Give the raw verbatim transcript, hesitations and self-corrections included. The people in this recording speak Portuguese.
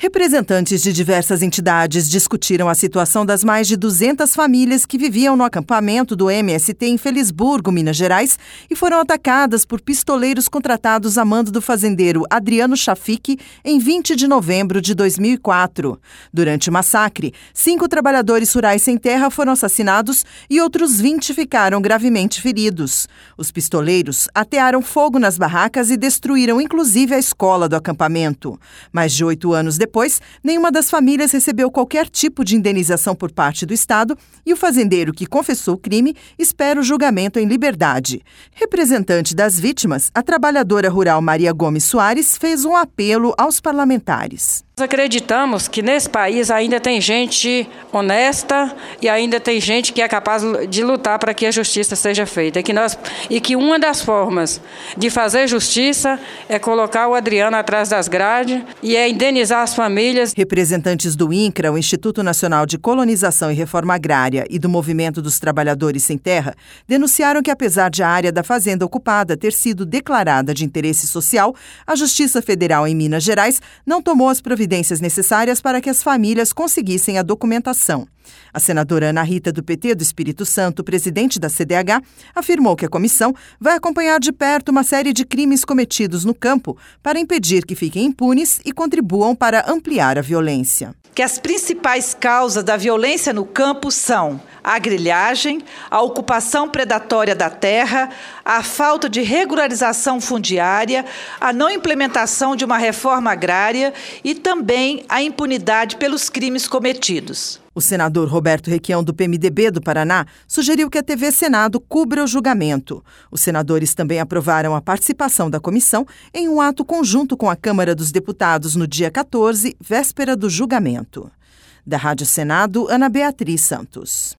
Representantes de diversas entidades discutiram a situação das mais de duzentas famílias que viviam no acampamento do M S T em Felisburgo, Minas Gerais, e foram atacadas por pistoleiros contratados a mando do fazendeiro Adriano Chafik em vinte de novembro de dois mil e quatro. Durante o massacre, cinco trabalhadores rurais sem terra foram assassinados e outros vinte ficaram gravemente feridos. Os pistoleiros atearam fogo nas barracas e destruíram inclusive a escola do acampamento. Mais de oito anos depois, Depois, nenhuma das famílias recebeu qualquer tipo de indenização por parte do Estado e o fazendeiro que confessou o crime espera o julgamento em liberdade. Representante das vítimas, a trabalhadora rural Maria Gomes Soares fez um apelo aos parlamentares. Nós acreditamos que nesse país ainda tem gente honesta e ainda tem gente que é capaz de lutar para que a justiça seja feita. E que, nós, e que uma das formas de fazer justiça é colocar o Adriano atrás das grades e é indenizar as famílias. Representantes do INCRA, o Instituto Nacional de Colonização e Reforma Agrária, e do Movimento dos Trabalhadores Sem Terra, denunciaram que, apesar de a área da fazenda ocupada ter sido declarada de interesse social, a Justiça Federal em Minas Gerais não tomou as providências necessárias para que as famílias conseguissem a documentação. A senadora Ana Rita, do P T do Espírito Santo, presidente da C D H, afirmou que a comissão vai acompanhar de perto uma série de crimes cometidos no campo para impedir que fiquem impunes e contribuam para ampliar a violência. Que as principais causas da violência no campo são a grilhagem, a ocupação predatória da terra, a falta de regularização fundiária, a não implementação de uma reforma agrária e também a impunidade pelos crimes cometidos. O senador Roberto Requião, do P M D B do Paraná, sugeriu que a T V Senado cubra o julgamento. Os senadores também aprovaram a participação da comissão em um ato conjunto com a Câmara dos Deputados no dia quatorze, véspera do julgamento. Da Rádio Senado, Ana Beatriz Santos.